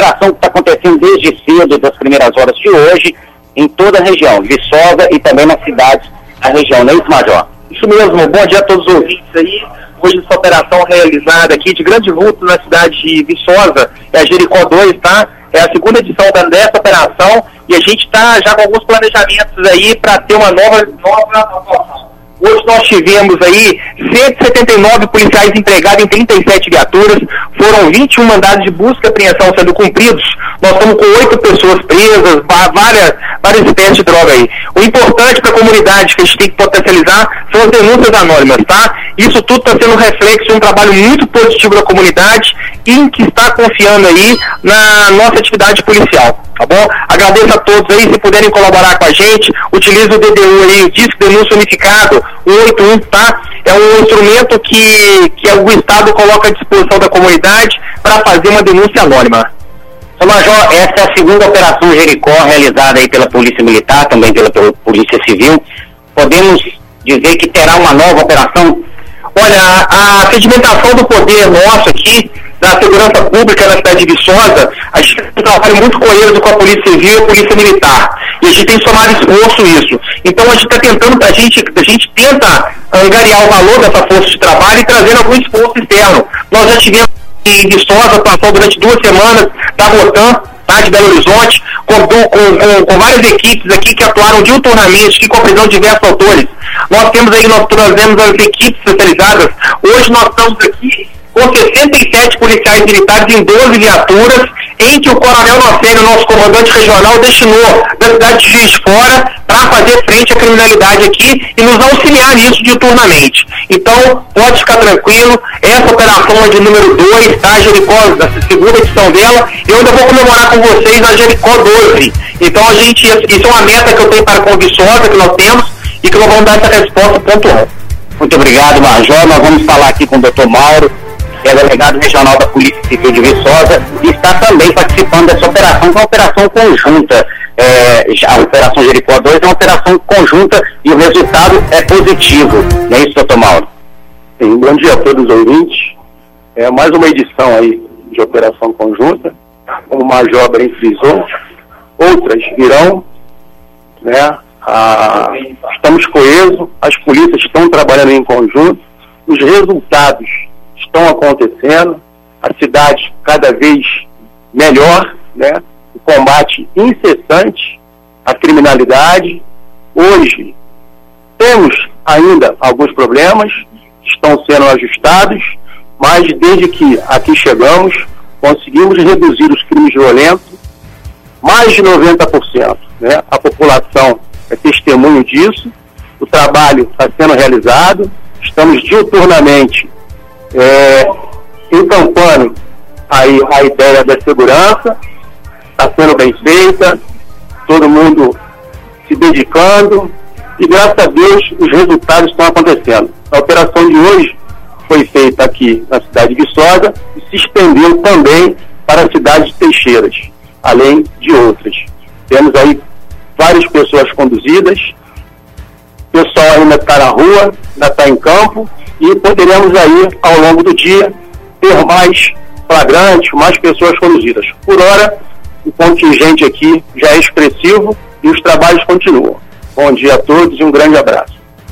operação que está acontecendo desde cedo, das primeiras horas de hoje, em toda a região, Viçosa e também nas cidades da região, não é isso, Major? Isso mesmo, bom dia a todos os ouvintes aí. Hoje essa operação realizada aqui de grande vulto na cidade de Viçosa, é a Jericó 2, tá? É a segunda edição dessa operação e a gente está já com alguns planejamentos aí para ter uma nova atuação. Hoje nós tivemos aí 179 policiais empregados em 37 viaturas, foram 21 mandados de busca e apreensão sendo cumpridos, nós estamos com 8 pessoas presas, várias espécies de droga aí. O importante para a comunidade que a gente tem que potencializar são as denúncias anônimas, tá? Isso tudo está sendo reflexo de um trabalho muito positivo da comunidade e que está confiando aí na nossa atividade policial, tá bom? Agradeço a todos aí, se puderem colaborar com a gente, utilize o DDU aí, o Disque Denúncia Unificado, o 181, tá? É um instrumento que o Estado coloca à disposição da comunidade para fazer uma denúncia anônima. Seu Major, essa é a segunda operação Jericó realizada aí pela Polícia Militar, também pela Polícia Civil. Podemos dizer que terá uma nova operação? Olha, a sedimentação do poder nosso aqui, da segurança pública na cidade de Viçosa, a gente tem um trabalho muito coeso com a Polícia Civil e a Polícia Militar. E a gente tem somado esforço isso. Então a gente está tentando, a gente tenta angariar o valor dessa força de trabalho e trazendo algum esforço externo. Nós já tivemos em Viçosa, passou durante 2 semanas, da Rotan, tá, de Belo Horizonte, com várias equipes aqui que atuaram diuturnamente, aqui com a prisão de diversos autores. Nós trazemos as equipes especializadas. Hoje nós estamos aqui com 67 policiais militares em 12 viaturas, em que o Coronel Nocênio, nosso comandante regional, destinou da cidade de Juiz de Fora para fazer frente à criminalidade aqui e nos auxiliar nisso diuturnamente. Então, pode ficar tranquilo, essa operação é de número 2, tá? Jericó, a segunda edição dela, eu ainda vou comemorar com vocês a Jericó 12. Então, isso é uma meta que eu tenho para a Viçosa, que nós temos, e que nós vamos dar essa resposta pontual. Muito obrigado, Major. Nós vamos falar aqui com o Dr. Mauro, que é delegado regional da Polícia Civil de Viçosa, e está também participando dessa operação, que é uma operação conjunta. A Operação Jericó 2 é uma operação conjunta e o resultado é positivo. Não é isso, doutor Mauro? Sim, bom dia a todos os ouvintes. É mais uma edição aí de operação conjunta, como o Major bem frisou. Outras virão, né? Estamos coesos, as polícias estão trabalhando em conjunto, os resultados estão acontecendo, a cidade cada vez melhor, né? O combate incessante à criminalidade. Hoje temos ainda alguns problemas que estão sendo ajustados, mas desde que aqui chegamos, conseguimos reduzir os crimes violentos mais de 90%, né? A população é testemunho disso, o trabalho está sendo realizado, estamos diuturnamente encampando aí a ideia da segurança, está sendo bem feita, todo mundo se dedicando e graças a Deus os resultados estão acontecendo. A operação de hoje foi feita aqui na cidade de Viçosa e se estendeu também para a cidade de Teixeiras, além de outras. Temos aí várias pessoas conduzidas, o pessoal ainda está na rua, ainda está em campo, e poderemos aí, ao longo do dia, ter mais flagrantes, mais pessoas conduzidas. Por hora, o contingente aqui já é expressivo e os trabalhos continuam. Bom dia a todos e um grande abraço.